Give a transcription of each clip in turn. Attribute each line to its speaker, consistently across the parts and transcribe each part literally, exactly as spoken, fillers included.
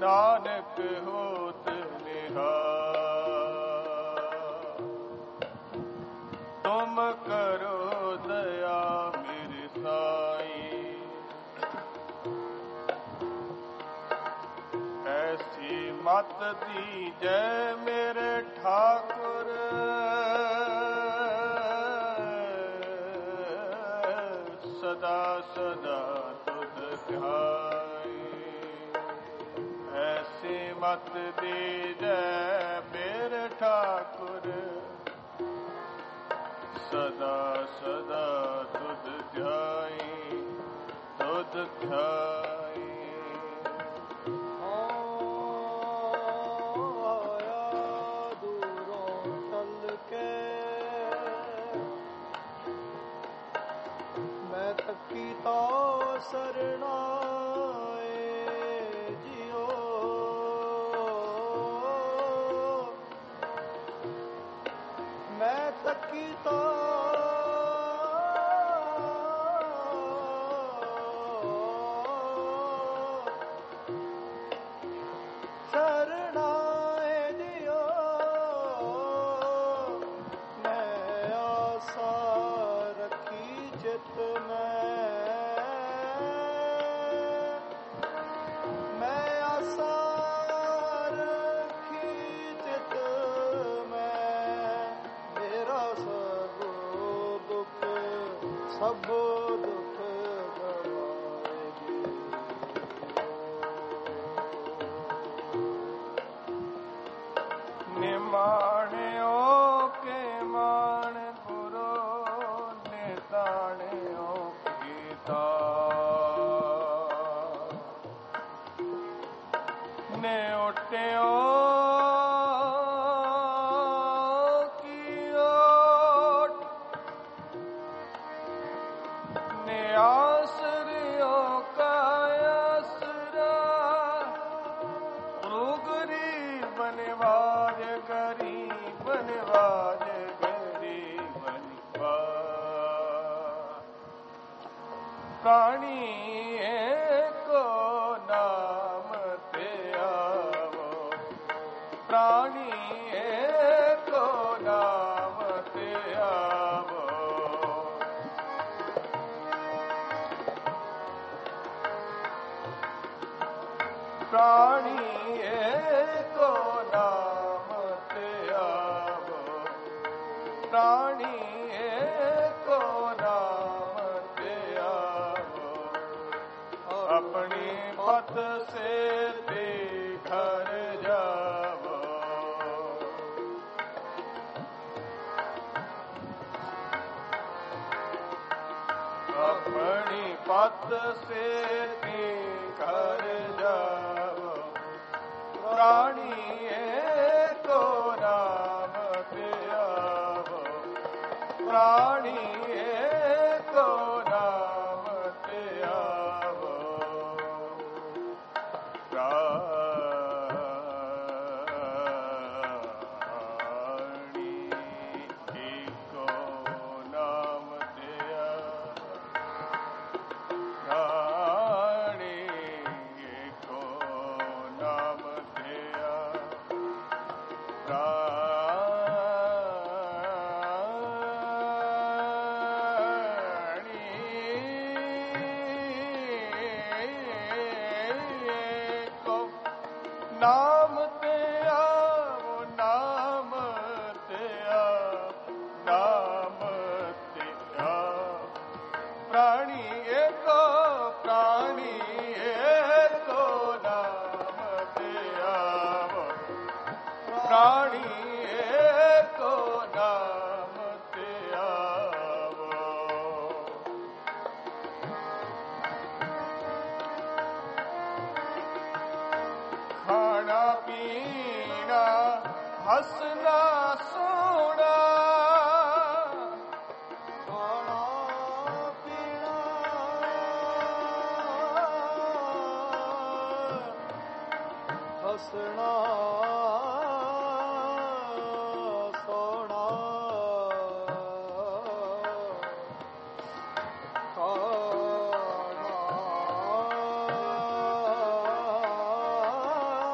Speaker 1: ਨਾਨਕ ਹੋਤ ਨਿਹਾਲ। ਤੁਮ ਕਰੋ ਦਇਆ ਮੇਰੇ ਸਾਈ, ਐਸੀ ਮਤ ਦੀਜੈ ਮੇਰੇ ਠਾਕੁਰ। ਸਦਾ ਸਦਾ ਤੁਧ ਧਿਆਈ, ਐਸੀ ਮਤ ਦੀਜੈ ਮੇਰੇ ਠਾਕੁਰ। ਸਦਾ ਸਦਾ ਤੁਧ ਧਿਆਈ, ਤੁਧ ਧਿਆਈ।
Speaker 2: ਕੀਤਾ ਸਰਣਾਏ ਜਿਉ, ਮੈਂ ਤਾਂ ਕੀਤਾ ਸਰਣਾਏ ਜਿਉ, ਮੈਂ ਆਸਾ ਰੱਖੀ ਚਿਤ ਮੈਂ। ਸਭ ਦੁੱਖ ਗਵਾਏਗੀ,
Speaker 1: ਨਿਮਾਣਿਓ ਕੇ ਮਾਣ ਗੁਰੂ, ਨਿਤਾਣਿਓ ਗੀਤਾ। ਨੇ ਉਟਿਓ ਆਸਰਿਓ ਕਾ ਆਸਰਾ, ਰੁਗਰੀ ਬਨਵਾਜ ਗਰੀ ਬਨਵਾਜ ਗਰੀ ਬਨਵਾਜ। ਪ੍ਰਾਣੀ ਏਕੋ ਨਾਮ ਤੇ ਆਵੋ, ਪ੍ਰਾਣੀ ਏਕੋ ਨਾਮ ਤੇ ਆਵੋ। ਪ੍ਰਾਣੀ ਏਕੋ ਨਾਮ ਤੇ ਆਵੋ, ਪ੍ਰਾਣੀ ਏਕੋ ਨਾਮ ਤੇ ਆਵੋ। ਆਪਣੀ ਪਤ ਸੇ ਤੇ ਘਰ ਜਾਵੋ, ਆਪਣੀ ਪਤ ਸੇ ਤੇ ਘਰ ਜਾਵੋ। ਪ੍ਰਾਣੀ ਏਕੋ ਨਾਮ ਤੇ ਆਵੋ, ਪ੍ਰਾਣੀ ਏਕੋ ਨਾਮ ਤੇ ਆਵੋ। ਪ੍ਰਾਣੀ ਏਕੋ ਨਾਮ ਤੇ ਆਵੋ, ਪ੍ਰਾਣੀ ਏਕੋ ਨਾਮ ਤੇ ਆਵੋ। ਪ੍ਰਾਣੀ ਏਕੋ ਨਾਮ ਤੇ ਆਵੋ, ਨਾਮ ਤੇ ਆਵੋ, ਨਾਮ ਤੇ ਆਵੋ। ਪ੍ਰਾਣੀ ਏਕੋ, ਪ੍ਰਾਣੀ ਏਕੋ ਨਾਮ ਤੇ ਆਵੋ, ਪ੍ਰਾਣੀ ਏਕੋ ਨਾਮ ਤੇ ਆਵੋ। ਖਾਣਾ ਪੀਣਾ ਹੱਸਣਾ ਸੋਣਾ,
Speaker 2: ਖਾਣਾ ਪੀਣਾ ਹੱਸਣਾ ਸੋਣਾ, ਖਾਣਾ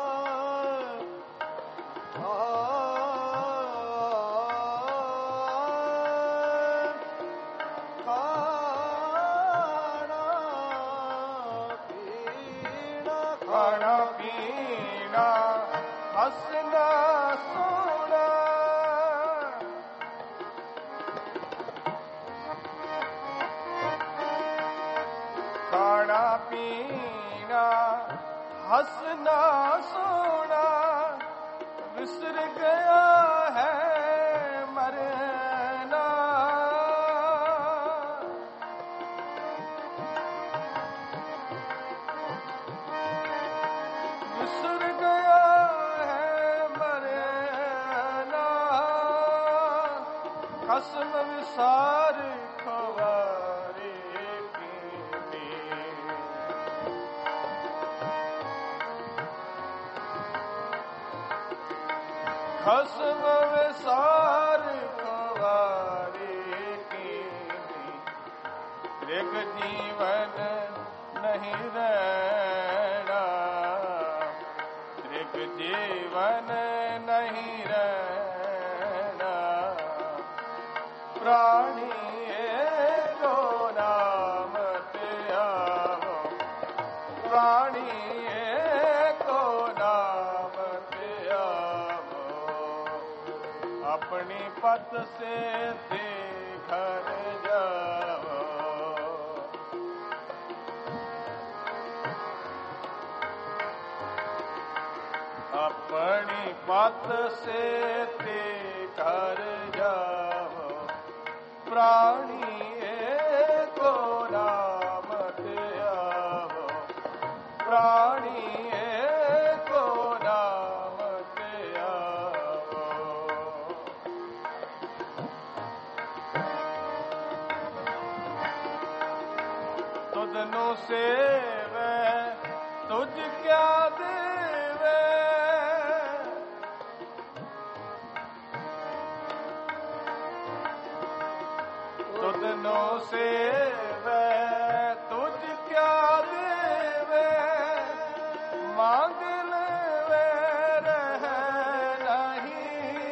Speaker 1: पीना हंसना सोना। खाना पीना हंसना सोना विसर गया है मरना। विसर गया है मरना। कसम विसार खवारे की कसम विसार खवारे की। एक जीवन नहीं रहना। एक जीवन नहीं रहना। प्राणी एको नाम ते आवो। प्राणी एको नाम ते आवो। अपनी पत से ते घर जाओ। अपनी पत से ते घर जाओ। प्राणी एको नाम ते आवो। प्राणी एको नाम ते आवो। तुधनु सेवे तुझ क्या देवे। तुधनु सेवे तुझ क्या देवे। मांग लेवे रह नहीं।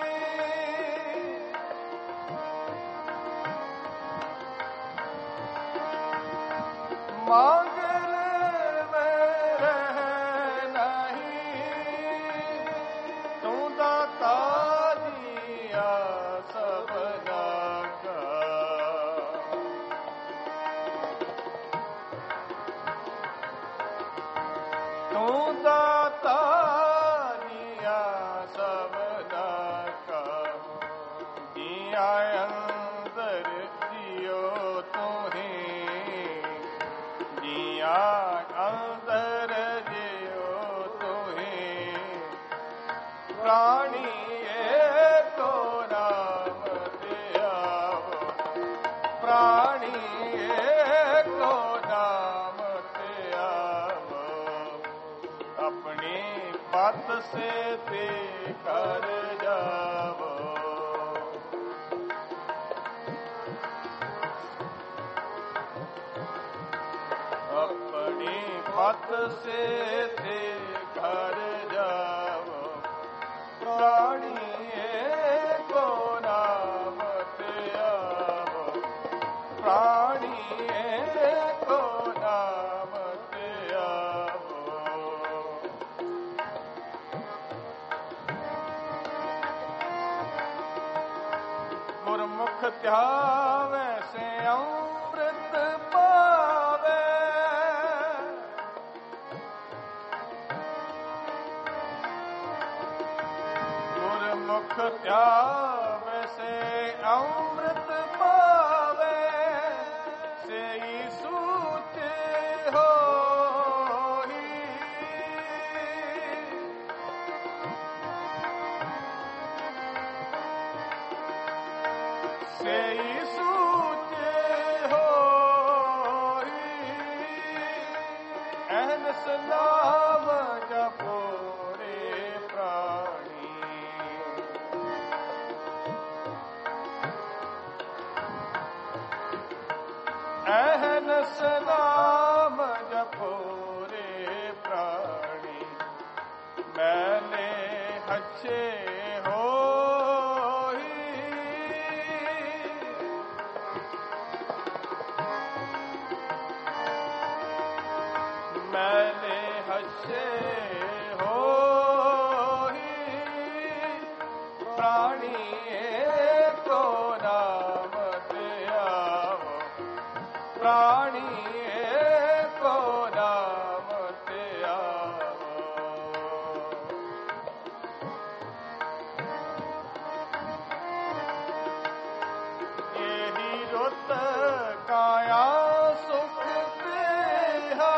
Speaker 1: मांग लेवे रह नहीं। तू दाता दिया सबना का। तू दाता दिया सबना का। दिया अंदर जियो तुम्हें। दिया अंदर जियो तुम्हें। प्राणी एको नाम ते आवो। प्राणी एको नाम ते आवो। अपनी पत से ते कर जावो। अपनी पत से ते घर जाओ। प्राणी एको नाम ते आवो। प्राणी एको नाम ते आवो। गुरमुख ध्यावे से अमृत पावे। गुरमुख ध्यावे से अमृत पावे। से ही सूचे होई। से ही सूचे होई। अहनस नाम जपो रे प्राणी। अहनस नाम जपो रे प्राणी। मैले अच्छे होई। मैले हछ ਹਛੇ ਹੋਈ ਪ੍ਰਾਣੀ ਏਕੋ ਨਾਮ ਧਿਆਵੋ ਪ੍ਰਾਣੀ ਏਕੋ ਨਾਮ ਧਿਆਵੋ ਇਹੀ ਰੁੱਤ ਕਾਇਆ ਸੁਖ ਤੇਹਾ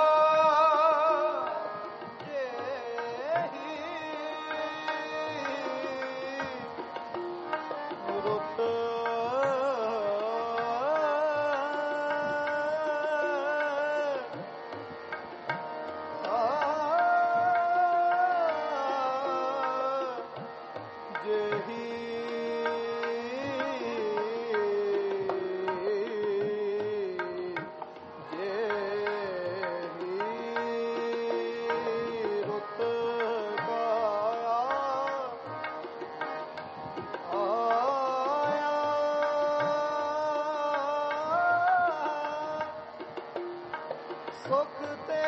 Speaker 2: ਜਿਹੀ ਰੁੱਤ ਸੁਖ ਤੇ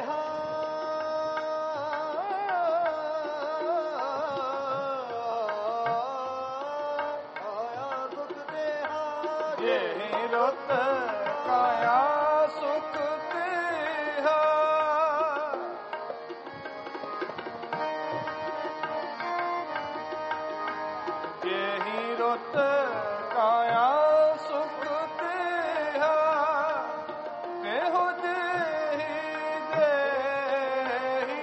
Speaker 2: ਆਇਆ ਦੁਖ ਤੇ
Speaker 1: ਜਿਹੀ ਰੁੱਤ ਕਾਇਆ ਸੁਖ ਤੇਹਾ ਜਿਹੀ ਰੁੱਤ ਕਾਇਆ ਸੁਖ ਤੇਹਾ ਇਹੋ ਜਿਹੀ ਦੇਹੀ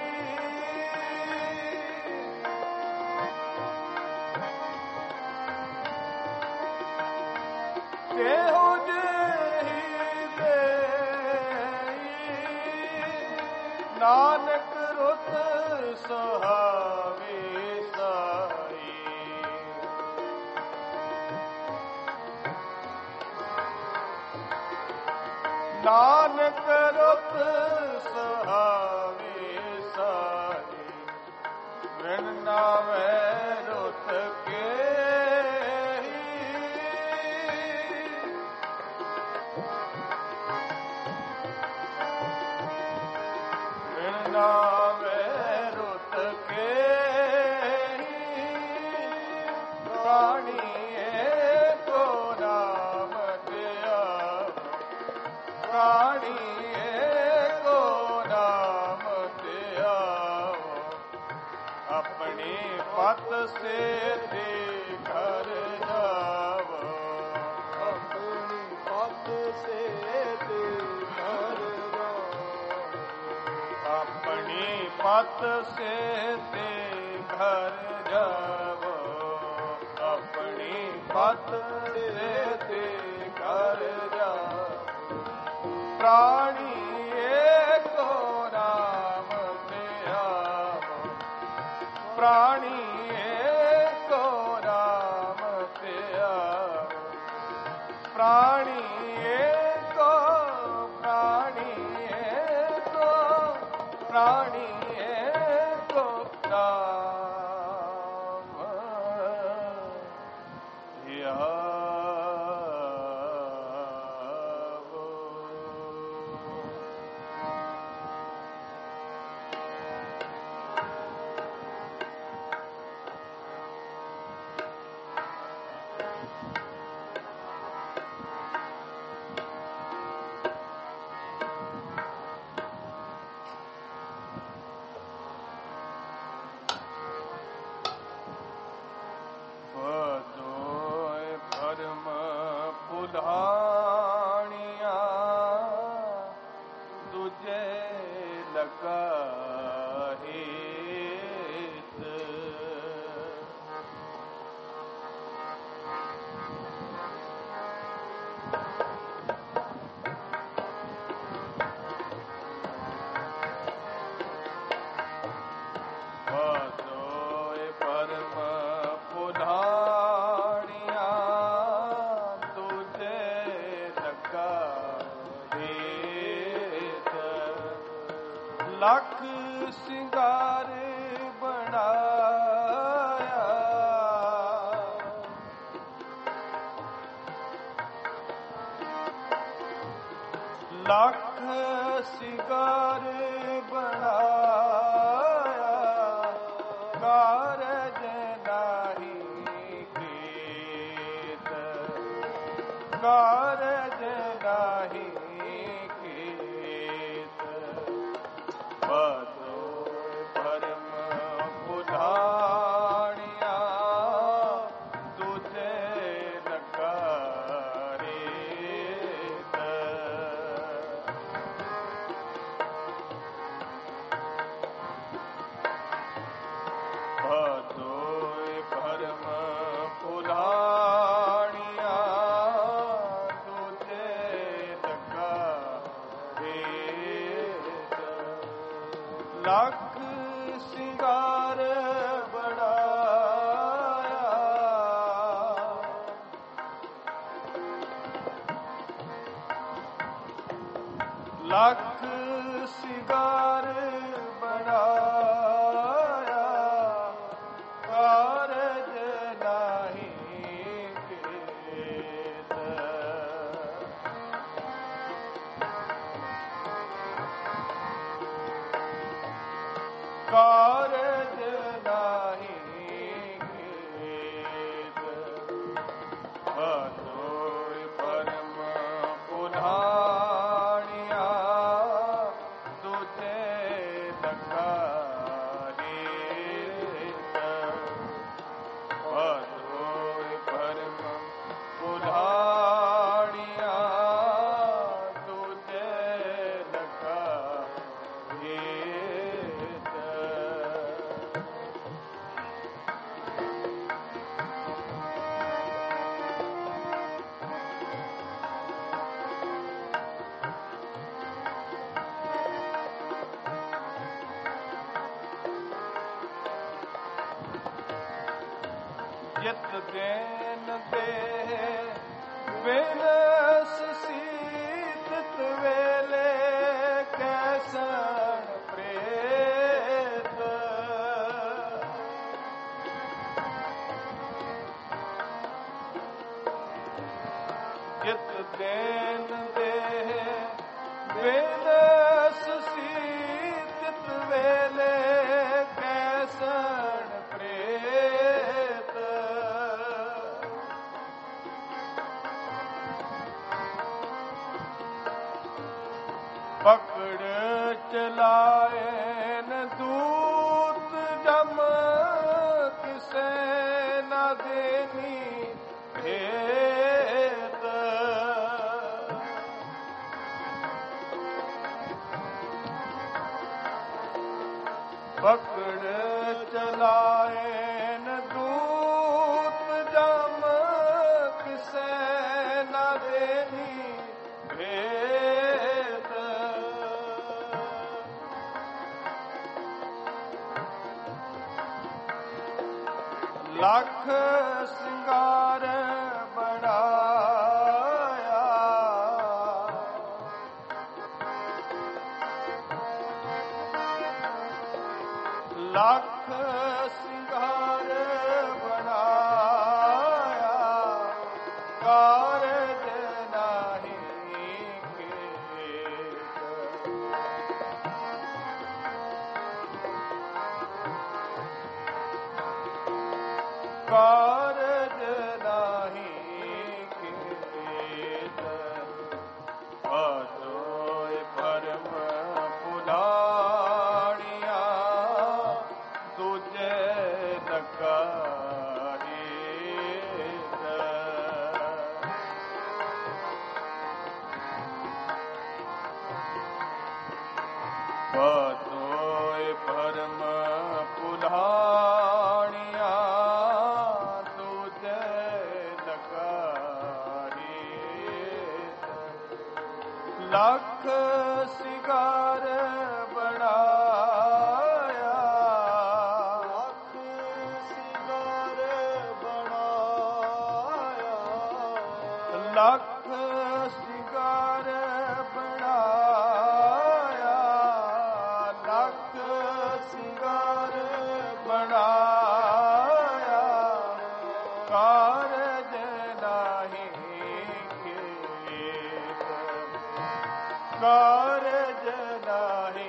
Speaker 1: ਇਹੋ ਜਿਹੀ ਦੇਹੀ ਨਾਨਕ ਰੁੱਤ ਸੁਹਾਵੀ ਸਾਈ ਨਾਨਕ ਰੁੱਤ ਸੁਹਾਵੀ ਸਾਈ ਵਿਣ ਨਾਵੇਂ ਰੁੱਤ ਕੇਹੀ ਵਿਣ ਨਾਵੇਂ ਰੁੱਤ ਕੇਹੀ ਪ੍ਰਾਣੀ ਏਕੋ ਨਾਮ ਧਿਆਵੋ ਪ੍ਰਾਣੀ ਏਕੋ ਨਾਮ ਧਿਆਵੋ ਆਪਣੀ ਪਤ ਸੇਤੀ ਘਰ ਜਾਵੋ
Speaker 2: ਆਪਣੀ ਪਤ ਸੇ ਤੇ ਘਰ
Speaker 1: ਆਪਣੀ ਪਤ ਸੇਤੀ ਘਰ ਜਾਵੋ ਆਪਣੀ ਪਤ ਸੇਤੀ ਘਰ ਜਾਵੋ ਪ੍ਰਾਣੀ ਏਕੋ ਨਾਮ ਧਿਆਵੋ ਪ੍ਰਾਣੀ ਏਕੋ ਨਾਮ ਧਿਆਵੋ ਪ੍ਰਾਣੀ ਏਕੋ ਪ੍ਰਾਣੀ ਏਕੋ ਪ੍ਰਾਣੀ ਏਕੋ ਨਾਮ ਧਿਆਵੋ ਵਦੋਇ ਭਰਮ ਭੁਲਾਣੀਆਂ ਦੂਜੇ ਲਗਾ ਹੀਤ ਵਦੋਇ ਭਰਮ ਭੁਲਾਣੀਆਂ ਦੂਜੇ ਲਗਾ ਹੀਤ ਲੱਖ ਸਿੰਗਾਰ ਬਣਾਇਆ ਲੱਖ ਸਿਗਾਰ ਬਣਾਇਆ ਕਾਰਜ ਨਾਹੀ ਕੀਤ ਕਾਰਜ ਨਾਹੀ ਕੀਤ ਬਦੋ ਭਰਮ ਪੁਧਾਣਿਆ ਤੁਝੇ ਲੱਗਾ ਰੇਤ ਬਦੋਇ ਭਰਮ ਪੁਧਾਣਿਆ ਤੁਝੇ ਲੱਗਾ ਰੇਤ ਲੱਖ ਸਿੰਗਾਰ ਬਣਾਇਆ ਲੱਖ ਸਿੰਗਾਰ ਬਣਾਇਆ ਕਾਰਜ ਨਾਹੀ ਕੀਤ ਕਾਰਜ ਨਾਹੀ ਕੀਤ ਬਦੋਇ ਭਰਮ ਪੁਧਾਣਿਆ ਤੁਝੇ ਲੱਗਾ ਰੇਤ ਬਦੋਇ ਭਰਮ ਪੁਧਾਣਿਆ ਤੁਝੇ ਲੱਗਾ ਰੇਤ ਜਿਤ ਦੇਨ ਦੇ ਬਿਨਸ ਸੀਤਤ ਵੇਲੇ ਕੈਸਣ ਪ੍ਰੇਤ ਜਿਤ ਦੇਨ ਦੇ ਬਿਨਸ ਸੀਤਤ ਵੇਲੇ ਕੈਸਣ ਪ੍ਰੇਤ ਪਕੜ ਚਲਾਏ ਨ ਦੂਤ ਜਮ ਕਿਸੇ ਨਾ ਦੇਨੀ ਭੇਤ ਪਕੜ ਚਲਾਏ ਨ ਦੂਤ ਜਮ ਕਿਸੇ ਨਾ ਦੇਨੀ ਭੇਤ ਲੱਖ ਸਿੰਗਾਰ ਬਣਾਇਆ ਲੱਖ ਸਿੰਗਾਰ ਬਣਾਇਆ ਕਾਰਜ ਨਾਹੀ ਕੀਤ ਕਾਰਜ ਨਾਹੀ ਕੀਤ ਬਦੋਇ ਭਰਮ ਪੁਧਾਣਿਆ ਤੁਝੇ ਲੱਗਾ ਰੇਤ ਬਦੋਇ ਭਰਮ ਪੁਧਾਣਿਆ ਤੁਝੇ ਲੱਗਾ ਰੇਤ ਲੱਖ ਸਿੰਗਾਰ ਬਣਾਇਆ
Speaker 2: ਲੱਖ ਸਿੰਗਾਰ ਬਣਾਇਆ
Speaker 1: ਲੱਖ ਸਿੰਗਾਰ ਬਣਾਇਆ ਲੱਖ ਸਿੰਗਾਰ ਬਣਾਇਆ ਕਾਰਜ ਨਾਹੀ ਕੀਤ ਕਾਰਜ ਨਾਹੀ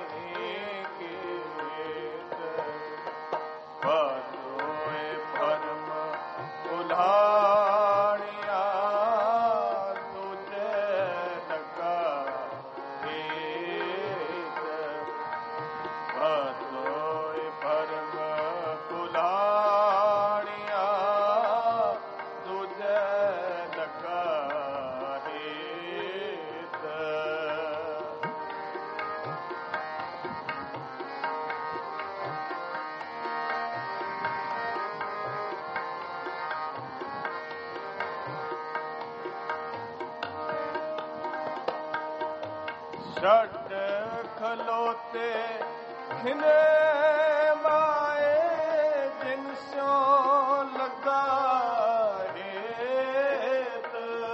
Speaker 1: ਕੀਤ ਬਦੋਏ ਭਰਮ ਉਲਾਣਿਆ ਤੁਝੇ ਲਗਾ ਹੀਤ ਬਦੋਏ ਭਰਮ ਉਲਾਣਿਆ ਤੁਝੇ ਲਗਾ ਹੀਤ ਛੱਡ ਖਲੋਤੇ ਖਿਨੇ ਮਾਏ ਜਿਨ ਸਿਉ ਲੱਗਾ ਹੇਤ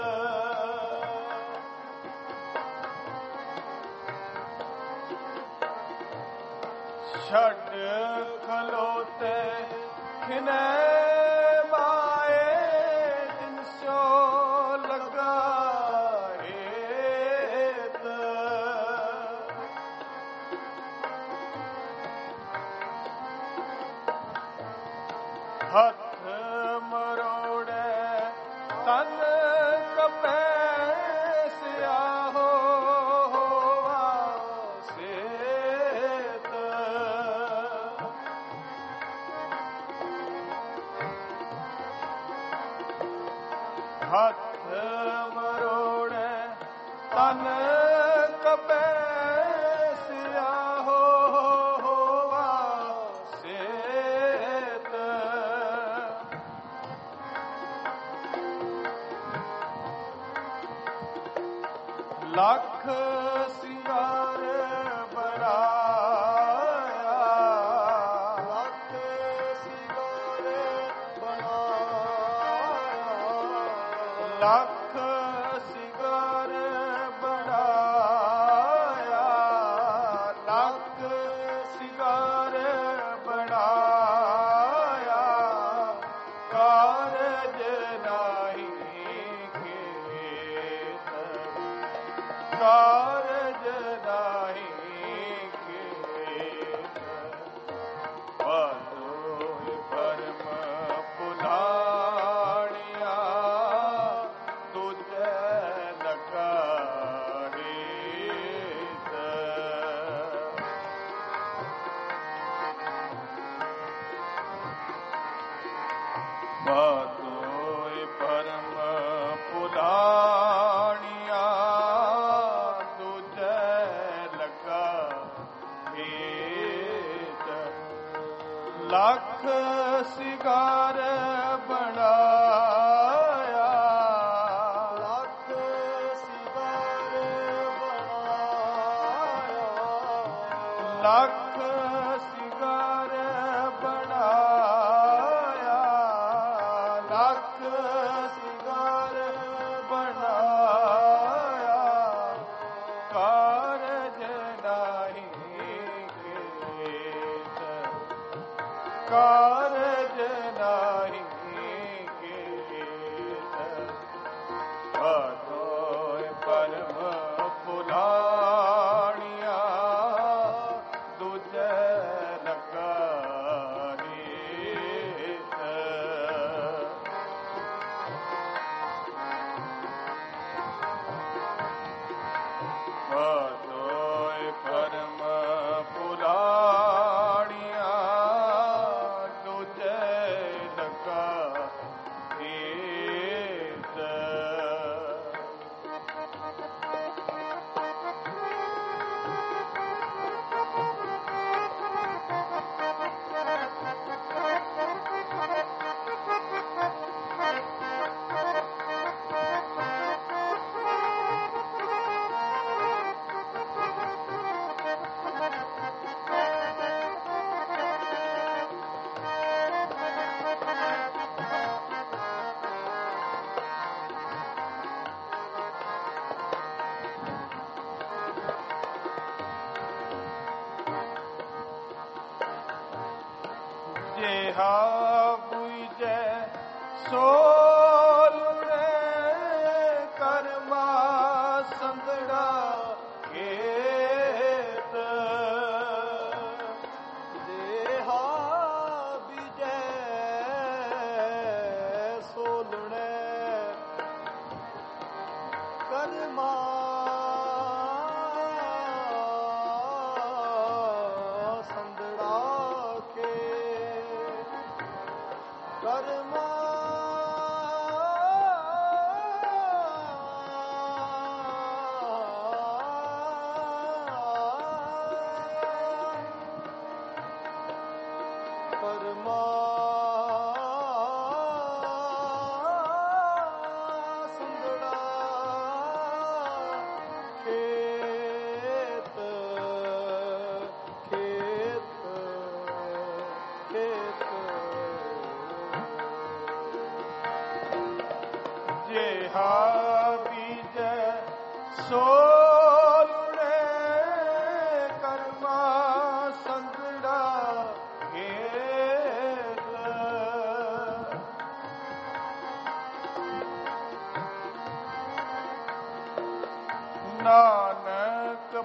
Speaker 1: ਛੱਡ ਖਲੋਤੇ ਖਿਨੇ ਮਾਏ ਜਿਨ ਸਿਉ ਲੱਗਾ ਹੇਤ ਹੱਥ ਮਰੋੜੇ ਤਨ ਕਪੈ ਸਿਆਹੋ ਹੋਵਾ ਸੇਤ ਹੱਥ ਮਰੋੜੇ ਤਨ ਕਪੈ ਸਿਆਹੋ ਹੋਵਾ ਸੇਤ ਲੱਖ ਸਿੰਗਾਰ ਬਣਾਇਆ ਲੱਖ ਸਿੰਗਾਰ ਬਣਾਇਆ ਲੱਖ ਸਿੰਗਾਰ ਬਣਾਇਆ ਲੱਖ ਸਿੰਗਾਰ ਬਣਾਇਆ ਕਾਰਜ ਨਾਹੀ ਕੀਤ ਕਾਰਜ ਨਾਹੀ ਕੀਤ ਬਦੋਏ ਭਰਮ ਭੁਲਾਣਿਆ ਤੁਝੇ ਲਗਾ ਹੀਤ ਬਦੋਏ ਭਰਮ ਭੁਲਾਣਿਆ ਤੁਝੇ ਲਗਾ ਹੀਤ ਲੱਖ ਸਿੰਗਾਰ ਬਣਾਇਆ ਲੱਖ ਸਿੰਗਾਰ ਬਣਾਇਆ ਲੱਖ ਸਿੰਗਾਰ ਬਣਾਇਆ ਲੱਖ ਸਿੰਗਾਰ ਬਣਾਇਆ ਕਾਰਜ ਨਾਹੀ ਕੀਤ ਕਾਰਜ ਨਾਹੀ ਕੀਤ ਬਦੋਏ ਭਰਮ ਭੁਲਾਣਿਆ ਤੁਝੇ ਲਗਾ ਹੀਤ ਬਦੋਏ ਭਰਮ ਭੁਲਾਣਿਆ ਤੁਝੇ ਲਗਾ ਹੀਤ ਜਿਹਾ ਬੁਝੈ ਸੋਲੁਣੇ ਕਰਮਾ ਸੰਦੜਾ ਕੇ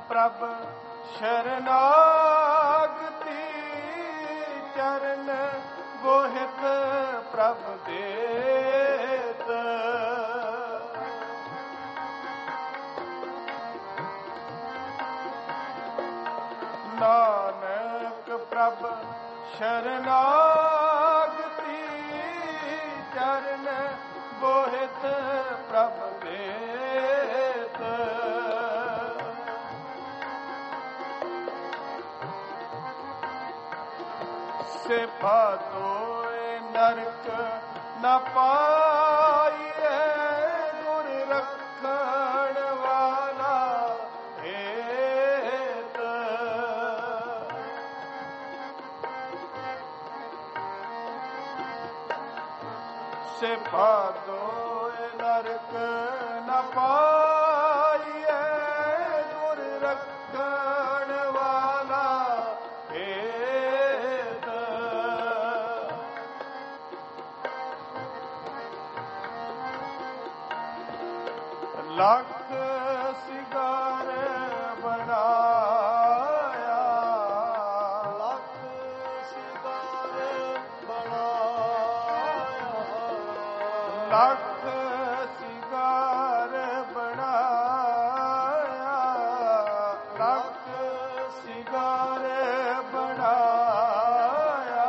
Speaker 1: ਪ੍ਰਭ ਸ਼ਰਨਾਗਤੀ ਚਰਨ ਬੋਹਿਤ ਪ੍ਰਭ ਦੇਤ ਨਾਨਕ ਪ੍ਰਭ ਸ਼ਰਨਾਗਤੀ ਚਰਨ ਬੋਹਿਤ ਪ੍ਰਭ ਦੇਤ ਸਿਫਾ ਤੋਏ ਨਰਕ ਨ ਪਾਈਏ ਗੁਰ ਰੱਖਣ ਵਾਲਾ ਹੇਤ ਸਿਫਾ ਤੋਏ ਨਰਕ ਨ ਪਾਈਏ ਗੁਰ ਰੱਖਣ ਵਾਲਾ ਹੇਤ ਲੱਖ ਸਿਗਾਰ ਬਣਾਇਆ
Speaker 2: ਲੱਖ ਸਿਗਾਰ ਬਣਾਇਆ
Speaker 1: ਲੱਖ ਸਿਗਾਰ ਬਣਾਇਆ ਲੱਖ ਸਿਗਾਰ ਬਣਾਇਆ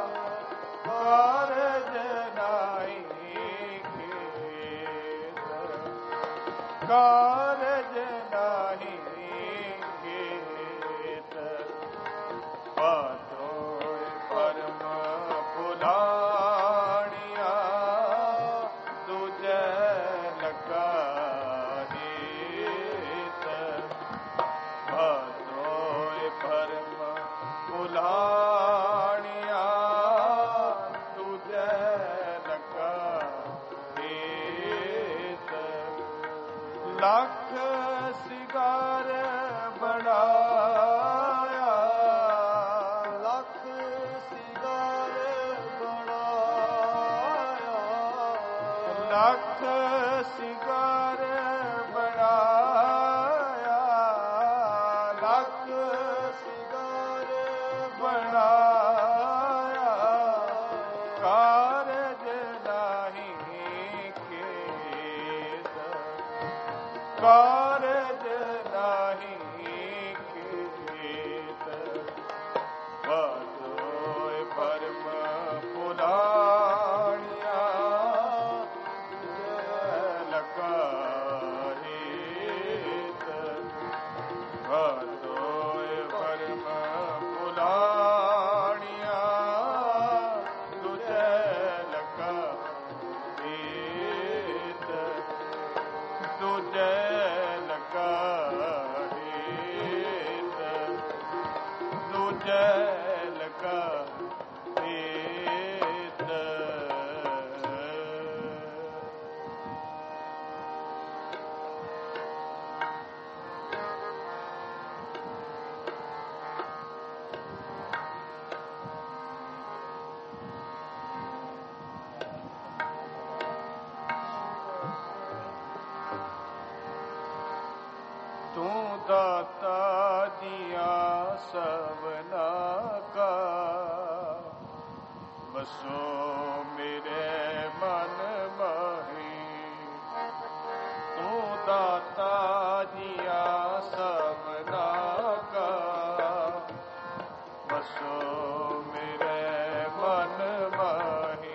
Speaker 1: ਕਾਰਜ ਨਾਹੀ ਖੇਤ ਕਾਰਜ ਨਾਹੀ ਖੇਤ ਪਾਤੋਇ ਪਰਮ ਭੁਲਾਣਿਆ ਦੂਜੈ ਲਗਾ ਹੀਤ ਪਾਤੋਇ ਪਰਮ ਭੁਲਾਣਿਆ ਦੂਜੈ ਲਗਾ ਹੀਤ ਲੱਖ ਸਿਗਾਰ ਬਣਾਇਆ
Speaker 2: ਲੱਖ ਸਿਗਾਰ ਬਣਾਇਆ
Speaker 1: ਲੱਖ ਸਿਗਾਰ ਬਣਾਇਆ ਲੱਖ
Speaker 2: ਸਿਗਾਰ
Speaker 1: ਬਣਾਇਆ ਕਾਰਜ ਨਾਹੀ ਖੇਤ ਕਾਰਜ ਨਾਹੀ ਖੇਤ ਬਾਦੋਇ ਪਰਮ ਪੁਲਾਣਿਆ ਲਗਾ ਹੀਤ ਬਾਦੋਇ ਪਰਮ ਪੁਲਾਣਿਆ ਦੂਜੈ ਲਗਾ ਹੀਤ ਦੂਜੈ ਲਗਾ ਹੀਤ ਦੂਜੈ ਲਗਾ ਹੀਤ ਤੂੰ ਦਾਤਾ ਦੀਆਂ ਸਭਨਾ ਕਾ ਵਸੋ ਮੇਰੇ ਮਨ ਮਾਹੀ ਤੂੰ ਦਾਤਾ ਦੀਆਂ ਸਭਨਾ ਕਾ ਵਸੋ ਮੇਰੇ ਮਨ ਮਾਹੀ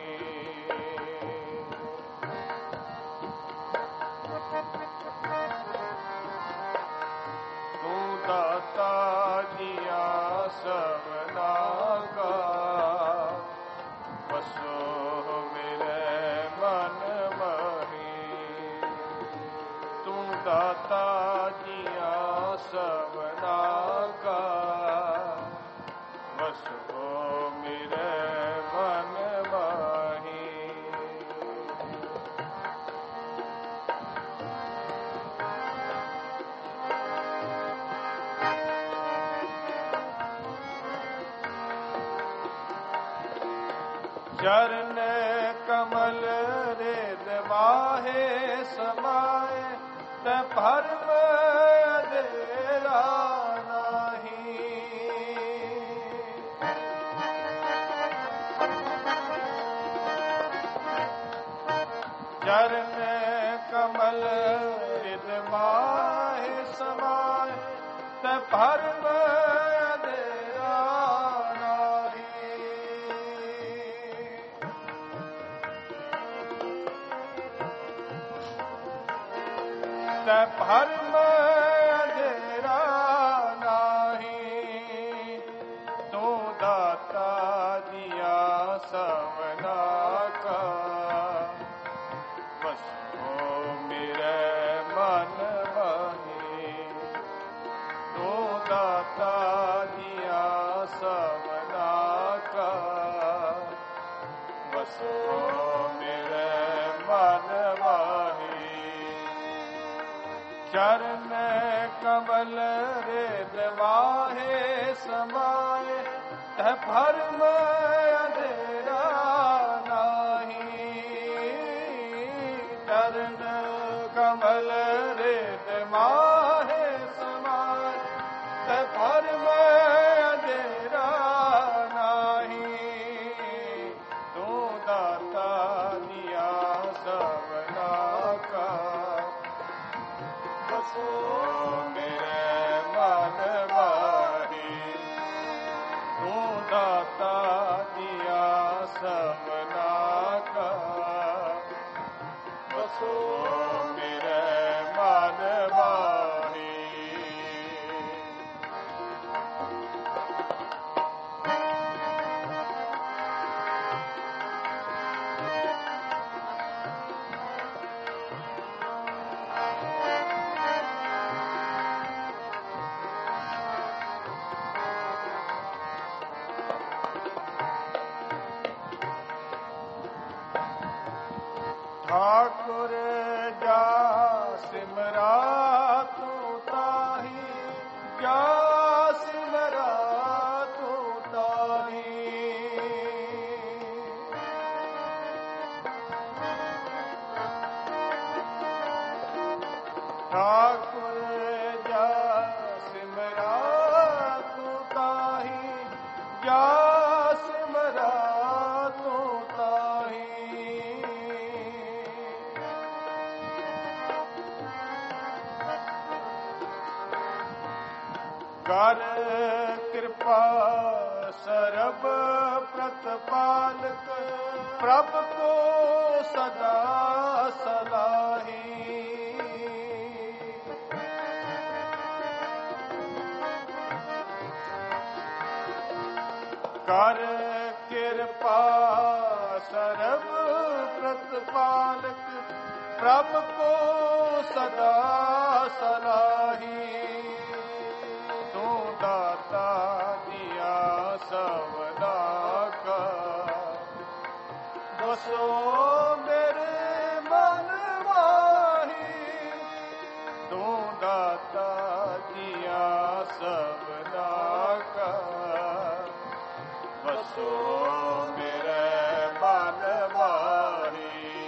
Speaker 1: ਤੂੰ ਦਾਤਾ ਦੀਆਂ ਸਭਨਾ ਕਾ ਵਸੋ ਮੇਰੇ ਮਨ ਮਾਹੀ ਤੂੰ ਦਾਤਾ ਦੀਆਂ ਸਭਨਾ ਕਾ ਵਸੋ ਮੇਰੇ ਮਨ ਮਾਹੀ ਚਰਨ ਕਮਲ ਰੇਦ ਮਾਹੇ ਸਮਾਏ ਤੇ ਭਰਮ ਅੰਧੇਰਾ ਭਰਮ ਅੰਧੇਰਾ ਨਾਹੀ। ਤੈ ਭਰਮ ਅੰਧੇਰਾ ਨਾਹੀ, ਤੂੰ ਦਾਤਾ ਦਿਆ ਸਭਨਾ ਕਾ। ਵਸੋ ਮੇਰੇ ਮਨ ਮਾਹੀ, ਤੂੰ ਦਾਤਾ ਦਿਆ ਸਭਨਾ ਕਾ। ਵਸੋ ਮੇਰੇ ਮਨ ਮਾਹੀ, ਚਰਨ ਕਮਲ ਰਿਦ ਮਾਹੇ ਸਮਾਏ। ਤੈ ਭਰਮ ਅੰਧੇਰਾ ਨਾਹੀ, ਚਰਨ ਕਮਲ ਰਿਦ ਮਾਹੇ ਸਮਾਏ। ਤੈ ਭਰਮ ਅੰਧੇਰਾ ਨਾਹੀ, ਤੂੰ ਦਾਤਾ ਦਿਆ ਸਭਨਾ ਕਾ। ਵਸੋ ਮੇਰੇ ਮਨ ਮਾਹੀ, ਤੂੰ ਦਾਤਾ ਦਿਆ ਸਭਨਾ ਕਾ। ਵਸੋ ਮੇਰੇ ਮਨ ਮਾਹੀ। ਠਾਕੁਰ ਜਾ ਸਿਮਰਾ ਤੂੰ ਤਾਹੀ, ਜਾ ਸਿਮਰਾ ਤੂੰ ਤਾਹੀ। ਠਾਕੁਰ ਜਾ ਸਿਮਰਾ ਤੂੰ ਤਾਹੀ, ਜਾ ਸਿਮਰਾ ਤੂੰ ਤਾਹੀ। ਕਰ ਕਿਰਪਾ ਸਰਬ ਪ੍ਰਤਪਾਲਕ, ਪ੍ਰਭ ਕੋ ਸਦਾ ਸਲਾਹੀ। ਕਰ ਕਿਰਪਾ ਸਰਬ ਪ੍ਰਤਪਾਲਕ, ਪ੍ਰਭ ਕੋ ਸਦਾ ਸਲਾਹੀ। ਤੂੰ ਦਾਤਾ ਦਿਆ ਸਭਨਾ ਕਾ। ਵਸੋ ਮੇਰੇ ਮਨ ਮਾਹੀ, ਤੂੰ ਦਾਤਾ ਦਿਆ ਸਭਨਾ ਕਾ। ਵਸੋ ਮੇਰੇ ਮਨ ਮਾਹੀ,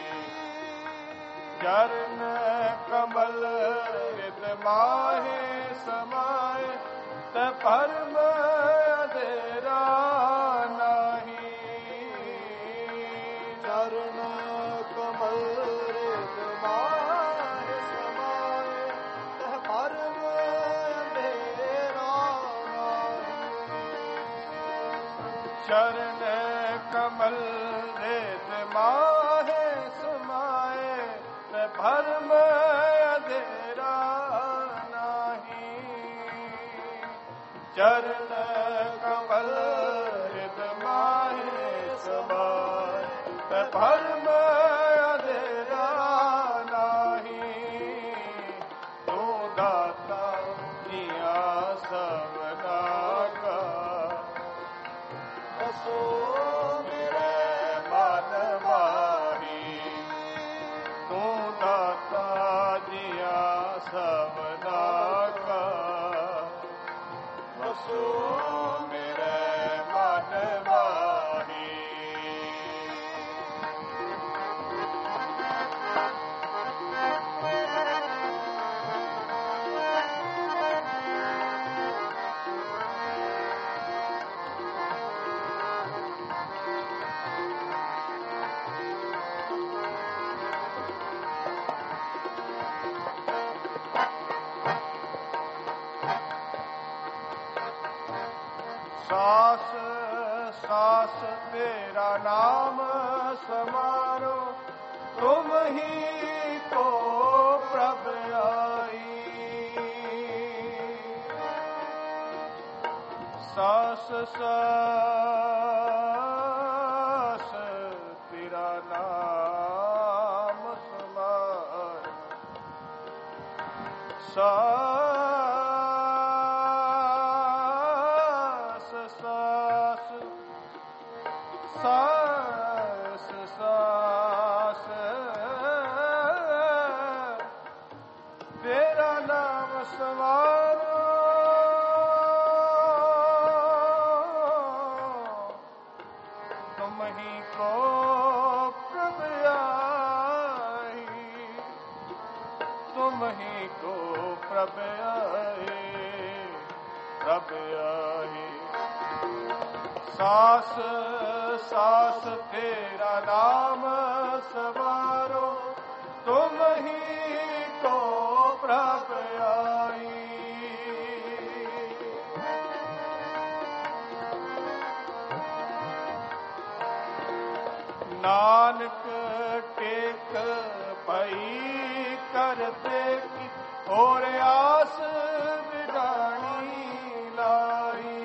Speaker 1: ਚਰਨ ਕਮਲ ਰਿਦ ਮਾਹੇ ਸਮਾਏ। ਤੈ ਭਰਮ ਅੰਧੇਰਾ ਨਾਹੀ,
Speaker 2: ਚਰਨ ਕਮਲ ਰਿਦ ਮਾਹੇ ਸਮਾਏ। ਤੈ ਭਰਮ ਅੰਧੇਰਾ ਨਾਹੀ,
Speaker 1: ਚਰਨ ਕਮਲ ਰਿਦ ਮਾਹੇ ਸਮਾਏ। ਤੈ ਭਰਮ ਅੰਧੇਰਾ ਨਾਹੀ, ਚਰਨ ਕਮਲ ਰਿਦ ਮਾਹੇ ਸਮਾਏ। ਤੈ ਭਰਮ ਅੰਧੇਰਾ ਨਾਹੀ, ਤੂੰ ਦਾਤਾ ਦਿਆ ਸਭਨਾ ਕਾ। ਵਸੋ ਮੇਰੇ ਮਨ ਮਾਹੀ, ਤੂੰ ਦਾਤਾ ਦਿਆ ਸਭਨਾ ਕਾ। ਵਸੋ ਮੇਰੇ ਮਨ ਮਾਹੀ। सास सास तेरा नाम समारो, तुम ही को प्रभ आई। सास सास तेरा नाम समारो, सास सास सास सास तेरा नाम समारो, तुम ही को प्रभ आई, तुम ही को प्रभ आई, प्रभ आई। सास सास तेरा नाम सवारो, तुम ही को प्रभ आई। नानक टेक पई करते की, और आस विदानी लाई।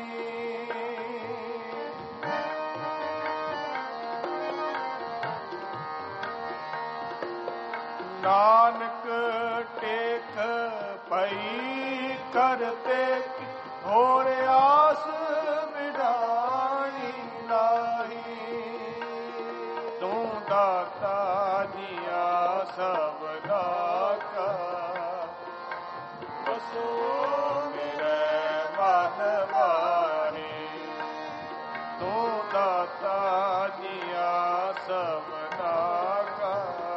Speaker 1: नानक टेक पई करते की, और आस विदानी लाई। तू दाता जिया सबदा का, बसो मेरे मन माही। तू दाता जिया सबदा का,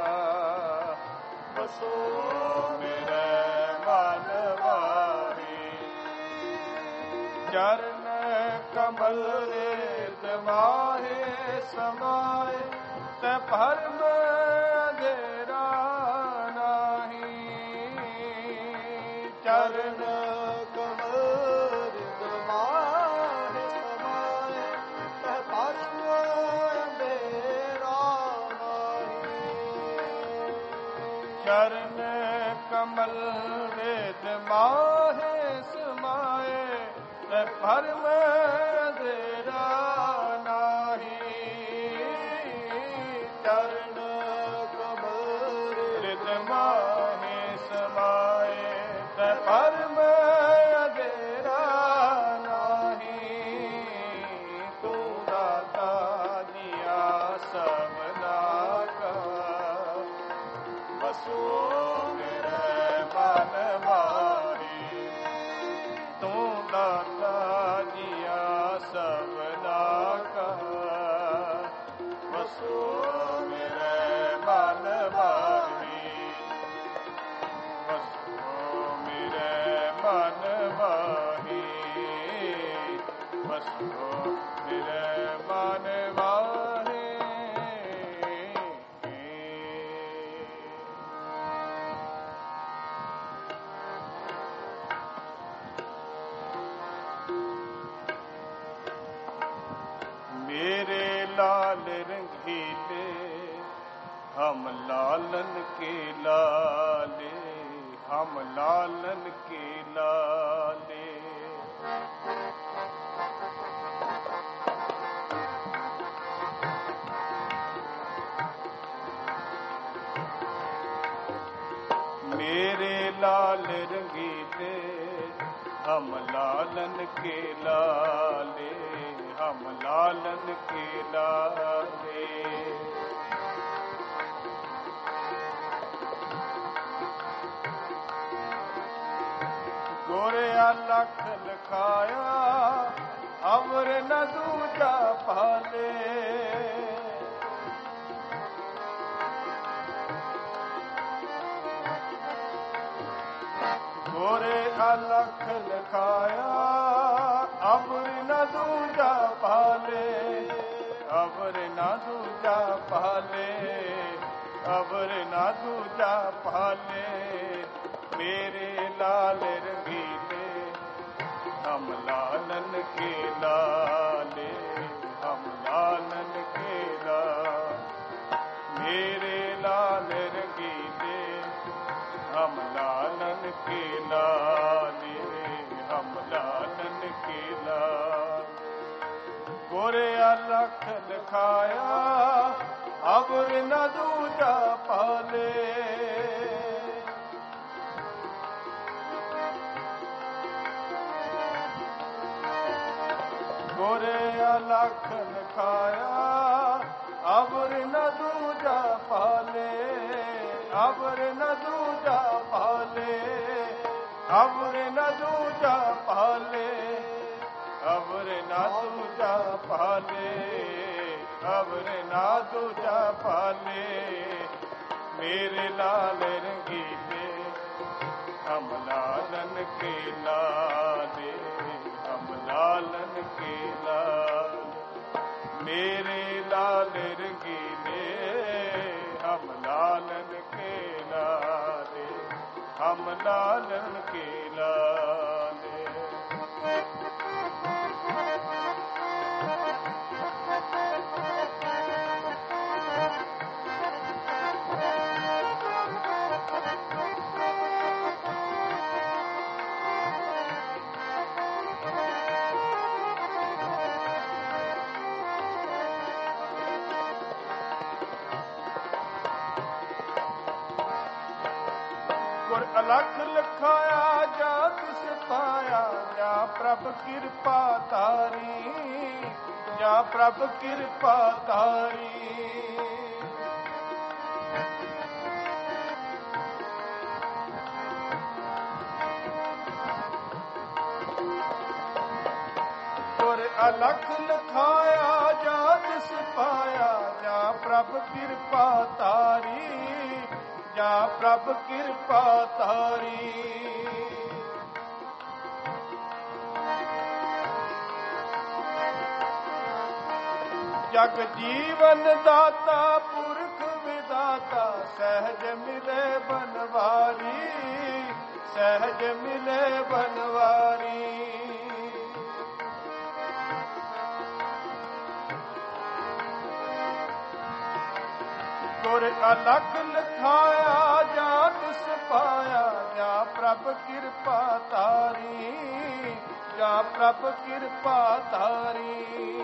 Speaker 1: बसो मेरे मन माही। चरण कमल रेत माहे समाए, ते भरम अंधेरा नाही। चरण
Speaker 2: कमल रित माहे समाए, ते भरम अंधेरा नाही।
Speaker 1: चरण कमल रेत माहे समाए, ते भरम अंधेरा नाही।
Speaker 2: चरण कमल
Speaker 1: रित माहे समाए, ते भरम अंधेरा नाही। तू दाता दिया सबना का, बसो मेरे मन माही। तू दाता दिया सबना का, बसो मेरे मन माही। बसो मेरे मन माही, बसो मेरे मन माही। मेरे लाल रंगीले हम लालन के लाले, हम लालन के लाले। मेरे लाल रंगीले हम लालन के लाले, हम लालन के लाले। गोरिया लख लखाया अवर न दूजा पाले। गोरे अलख लखाया अवर न दूजा पाले, अवर न दूजा पाले, अवर न दूजा पाले। मेरे लाल रंगीले हम लालन के लाले, हम लालन के लाल, मेरे लाल रंगीले, हम लालन के लाले, हम लालन के लाल। गोरे अलख लिखाया अबर न दूजा पाले, गोरे अलख लिखाया अबर न दूजा पाले, अबर न दूजा पाले, अबर न दूजा पाले, अबर न दूजा पाले, अबर न दूजा पाले, मेरे लाल रंगीले, हम लालन के लाले, हम लालन के लाल, मेरे लाल रंगीले, हम लालन के लाले, हम लालन के लाले। अलख लिखाया जा तिस पाया, जा प्रभ कृपा तारी, जा प्रभ कृपा तारी, और अलख लिखाया जा तिस पाया, जा प्रभ कृपा तारी, जा प्रभ कृपा तारी, जग जीवन दाता पुरख विदाता, सहज मिले बनवारी, सहज मिले बनवारी, गुर अलख लिखाया जा तिस पाया, जा प्रभ कृपा तारी, जा प्रभ कृपा तारी,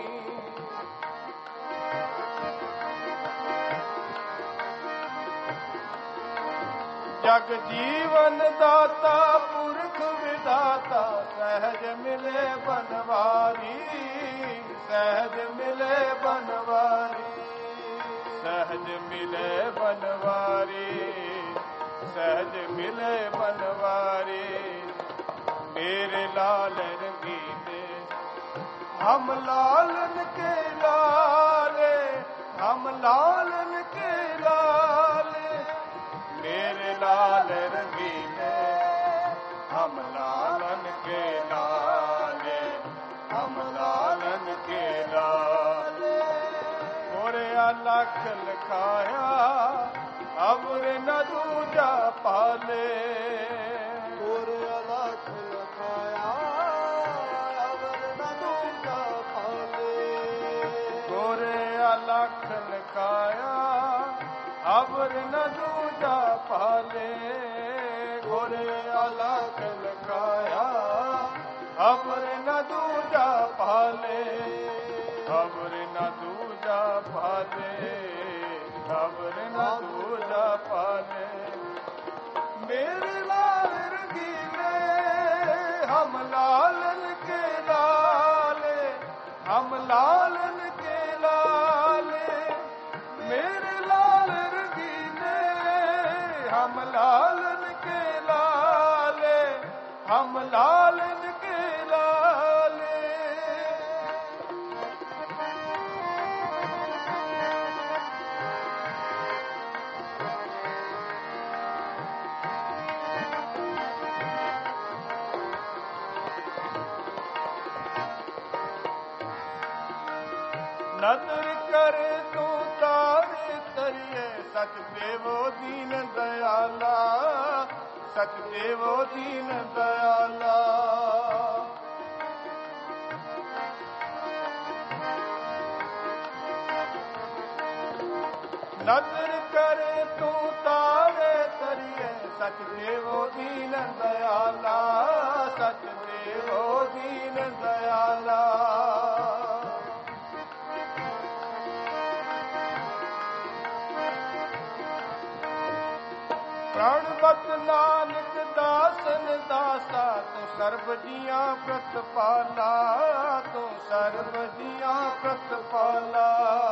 Speaker 1: जग जीवन दाता पुरख विदाता, सहज मिले बनवारी, सहज मिले बनवारी, सहज मिले बनवारी, सहज मिले बनवारी, मेरे लाल रंगीले, हम लालन के लाले, हम लालन के लाले, मेरे लाल रंगीले, हम लालन के लाले, हम लालन के लाले, गोरे अलख लिखाया अबर न दूजा पाले,
Speaker 2: गोरे अलख लिखाया अबर न दूजा पाले,
Speaker 1: गोरे अलख लिखाया अबर न दूजा पाले, गोरे अलख लिखाया अबर न दूजा पाले, अबर न दूजा पाले, अबर न दूजा पाले, मेरे लाल रंगीले, हम लालन के लाले, हम लालन के लाले, मेरे लाल रंगीले, हम लालन के लाले, हम लालन के लाले, नदर कर तू तारे तरिए, सच देवो दीन दयाला, सच देवो दीन दयाला, ਨਦਰ ਕਰੇ ਤੂੰ ਤਾਰੇ ਤਰੀਏ ਸਚ ਦੇਵੋ ਦੀਨ ਦਇਆਲਾ ਸਚ ਦੇਵੋ ਦੀਨ ਦਇਆਲਾ ਪ੍ਰਾਣਵਤ ਨਾਨਕ ਦਾਸਨ ਦਾਸਾ ਤੂੰ ਸਰਬ ਜੀਆਂ ਪ੍ਰਤਪਾਲਾ ਤੂੰ ਸਰਬ ਜੀਆਂ ਪ੍ਰਤਪਾਲਾ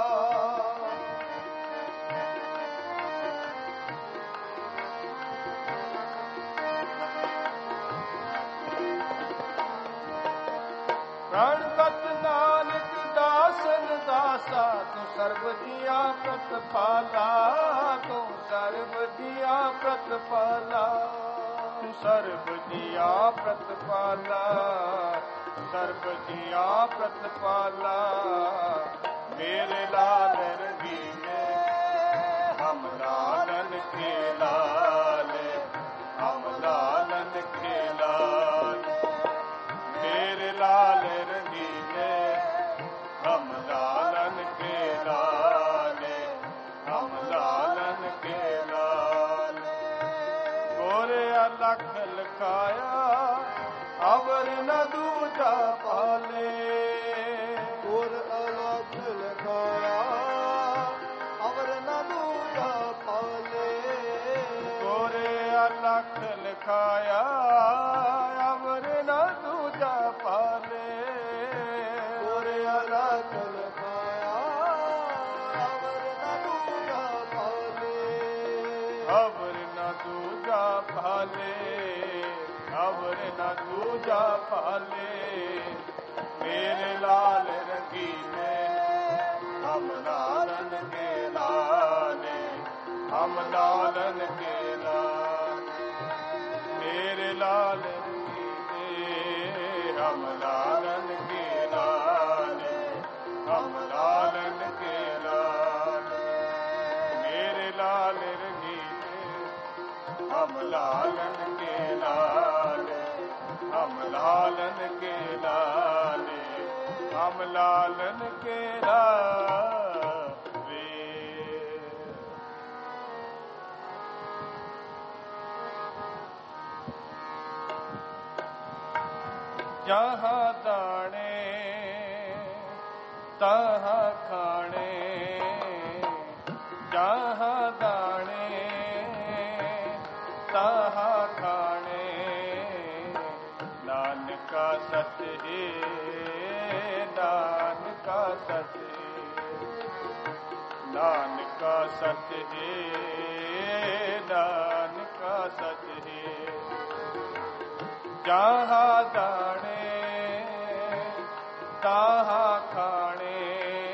Speaker 1: ਪ੍ਰਾਣਵਤ ਨਾਨਕ ਦਾਸਨ ਦਾਸਾ ਤੂੰ ਸਰਬ ਜੀਆਂ ਪ੍ਰਤਪਾਲਾ ਤੂੰ ਸਰਬ ਜੀਆਂ ਪ੍ਰਤਪਾਲਾ ਤੂੰ ਸਰਬ ਜੀਆਂ ਪ੍ਰਤਪਾਲਾ ਸਰਬ ਜੀਆਂ ਪ੍ਰਤਪਾਲਾ ਮੇਰੇ ਲਾਲ ਰੰਗੀਨੇ ਹਮ ਲਾਲਨ ਕੇ ਲਾਲੇ ਹਮ ਲਾਲਨ ਕੇ ਲਾਲੇ ਮੇਰੇ ਲਾਲ ਰੰਗੀਨੇ ਹਮ ਲਾਲਨ ਕੇ ਲਾਲੇ ਹਮ ਲਾਲਨ ਕੇ ਲਾਲੇ ਗੋਰਿਆ ਲਖ ਲਖਾਇਆ ਅਵਰ ਨ ਦੂਜਾ ਪਾਲੇ
Speaker 2: ਗੁਰ ਅਲਖ ਲਖਾਇਆ ਅਵਰ ਨ ਦੂਜਾ ਪਾਲੇ
Speaker 1: ਗੋਰਿਆ ਲਖ ਲਖਾਇਆ ਅਵਰ ਨ ਦੂਜਾ ਪਾਲੇ
Speaker 2: ਗੋਰਿਆ ਲਖ ਲਖਾਇਆ ਅਵਰ ਨ ਦੂਜਾ ਪਾਲੇ
Speaker 1: ਅਵਰ ਨ ਦੂਜਾ ਪਾਲੇ ਅਵਰ ਨ ਦੂਜਾ ਪਾਲੇ ਮੇਰੇ ਲਾਲ ਰੰਗੀਨੇ ਹਮ ਲਾਲਨ ਕੇ ਲਾਲੇ ਹਮ ਲਾਲਨ ਕੇ ਲਾਲੇ ਮੇਰੇ ਲਾਲ ਰੰਗੀਨੇ ਹਮ ਲਾਲਨ ਕੇ ਲਾਲੇ ਹਮ ਲਾਲਨ ਕੇ ਲਾਲੇ ਮੇਰੇ ਲਾਲ ਰੰਗੀਨੇ ਹਮ ਲਾਲਨ ਕੇ ਲਾਲੇ ਹਮ ਲਾਲਨ ਕੇ ਲਾਲੇ ਹਮ ਲਾਲਨ ਕੇ ਲਾਲੇ ਜਹਾਂ ਦਾਣੇ ਤਹਾਂ ਖਾਣੇ ਜਹਾਂ ਦਾਣੇ ਤਹਾਂ ਖਾਣੇ ਨਾਨਕਾ ਸਚ ਹੈ ਨਾਨਕਾ ਸਚ ਨਾਨਕਾ ਸਚ ਹੈ ਨਾਨਕਾ ਸਚ ਹੈ ਜਹਾਂ ਦਾਣੇ ਤਾਹਾਂ ਖਾਣੇ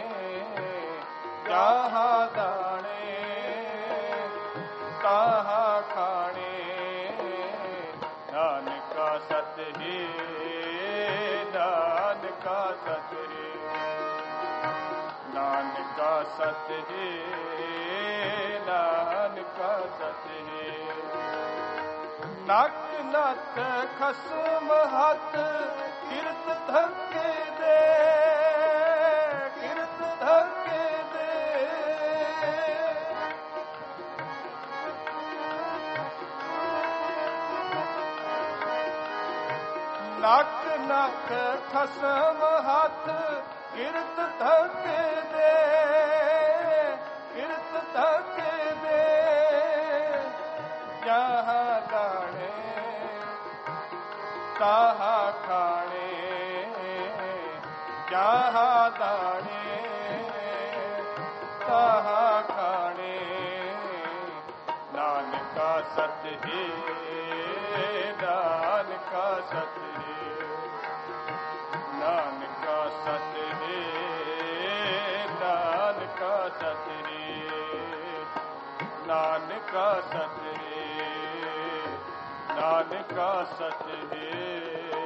Speaker 1: ਜਹਾਂ ਦਾਣੇ ਤਾਹਾਂ ਖਾਣੇ ਨਾਨਕਾ ਸਚ ਹੈ ਨਾਨਕਾ ਸਚ ਹੈ ਨਾਨਕਾ ਸਚ ਹੈ ਨਾਨਕਾ ਸਚ ਹੈ ਨਕ ਨੱਥ ਖਸਮ ਹੱਥ ਕਿਰਤ ਧੱਕੇ ਦੇ ਕਿਰਤ ਧੱਕੇ ਦੇ ਨਕ ਨੱਥ ਖਸਮ ਹੱਥ ਕਿਰਤ ਧੱਕੇ ਦੇ ਕਿਰਤ ਧੱਕੇ ਦੇ ਜਹਾਂ ਦਾਣੇ ਤਾਹਾਂ ਖਾਣੇ ਜਹਾਂ ਦਾਣੇ ਤਾਹਾਂ ਖਾਣੇ ਨਾਨਕਾ ਸਚ ਹੈ ਨਾਨਕਾ ਸਚ ਹੈ ਨਾਨਕਾ ਸਚ ਹੈ ਨਾਨਕਾ ਸਚ ਹੈ ਨਾਨਕਾ ਸਚ ਹੈ ਨਾਨਕਾ ਸਚ ਹੈ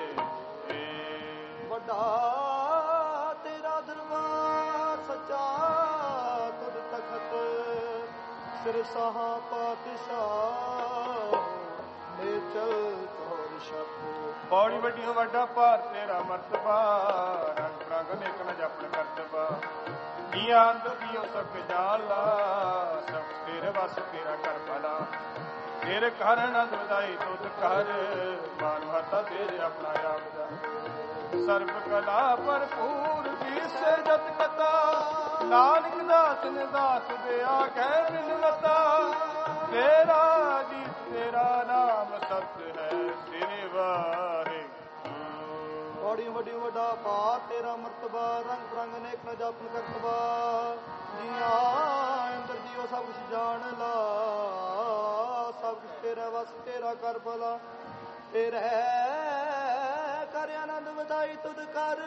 Speaker 2: ਵੱਡਾ ਤੇਰਾ ਦਰਬਾਰ ਸੱਚਾ ਤੁਧ ਤਖਤ ਸਿਰ ਸਾਹਾ ਪਾਤਸ਼ਾਹ ਨੇ ਚਲ ਤੋਰ ਸ਼ਬਦ
Speaker 1: ਪੌੜੀ ਵੱਡੀ ਹੋ ਵੱਡਾ ਭਾਰ ਤੇਰਾ ਮਰਤਬਾ ਰੰਗ ਰੰਗ ਨੇਕ ਨ ਜਪਣ ਕਰਤਬਾ ਜੀਆਂ ਦੁਖੀਓ ਸੁਖ ਜਾਲਾ ਸਭ ਤੇਰੇ ਵਸ ਤੇਰਾ ਕਰ ਭਲਾ ਤੇਰੇ ਘਰ ਆਨੰਦ ਵਧਾਈ ਤੁਧ ਕਰ ਮਾਨ ਮਹਤਾ ਤੇਰੇ ਆਪਣਾ ਆਪ ਦਾ ਸਰਬ ਕਲਾ ਭਰਪੂਰ ਜੀ ਸੇ ਜਤ ਕਤਾ ਨਾਨਕ ਦਾਸ ਨੇ ਦਾਸ ਦੇ ਆਖੇ ਬਿਨਵਤਾ ਤੇਰਾ ਜੀ ਤੇਰਾ ਨਾਮ ਸਤ ਹੈ ਤੇਰੇ ਵਾਹਿਗੁਰੂ
Speaker 2: ਬੜੀ ਵੱਡੀ ਵੱਡਾ ਭਾਰ ਤੇਰਾ ਮਰਤਬਾ ਰੰਗ ਰੰਗ ਅਨੇਕ ਨ ਜਾਪਨ ਕਰਤਬਾ ਜੀਆਂ ਅੰਦਰ ਜੀਓ ਸਭ ਕੁਛ ਜਾਣ ਲਾ ਸਭ ਕੁਛ ਤੇਰਾ ਵਸ ਤੇਰਾ ਕਰ ਭਲਾ ਤੇਰੇ ਕਰ ਆਨੰਦ ਵਧਾਈ ਤੁਧ ਕਰ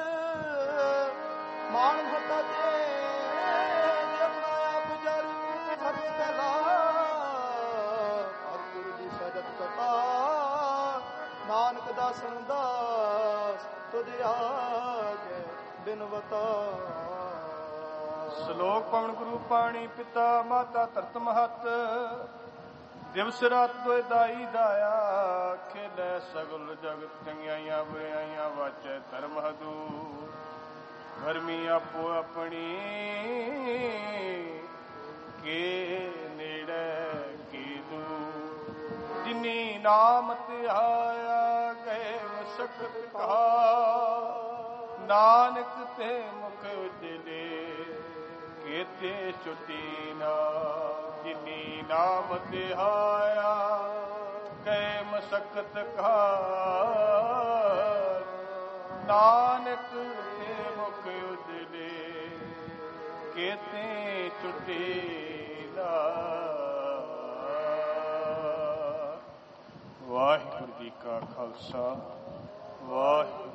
Speaker 2: ਮਾਨ ਭਤਾ ਤੇ ਆਪਣਾ ਆਪ ਜਰ ਸਭ ਕਲਾ ਗੁਰੂ ਦੀ ਸਜਤ ਕਥਾ ਨਾਨਕ ਦਾਸਨ ਦਾਸ ਤੁਧ ਆਗੇ ਬਿਨਵਤਾ
Speaker 1: ਸ਼ਲੋਕ ਪਵਨ ਗੁਰੂ ਪਾਣੀ ਪਿਤਾ ਮਾਤਾ ਧਰਤ ਮਹਤ ਦਿਵਸ ਰਾਤ ਦੋਇ ਦਾਈ ਦਾਇਆ ਖੇਲੇ ਸਗਲ ਜਗਤ ਚੰਗਿਆਈਆਂ ਬੁਰਾਈਆਂ ਵਾਚੈ ਧਰਮ ਹਦੂ ਧਰਮੀ ਆਪੋ ਆਪਣੀ ਕੇ ਨੇੜੇ ਕੀਦੂ ਜਿਨੀ ਨਾਮ ਧਿਆਇਆ ਗਏ ਮਸਕਤ ਕਹਾ ਨਾਨਕ ਤੇ ਮੁਖ ਉਜਲੇ ਕੇਤੇ ਛੁਟੀ ਨਾ ਜਿਨੀ ਨਾਮ ਧਿਆਇਆ ਗਏ ਮਸਕਤ ਕਹਾ ਨਾਨਕ ਤੇ ਮੁਖ ਉਜਲੇ ਕੇਤੇ ਛੁਟੀ ਨਾ ਵਾਹਿਗੁਰੂ ਜੀ ਕਾ ਖਾਲਸਾ ਵਾਹਿਗੁਰੂ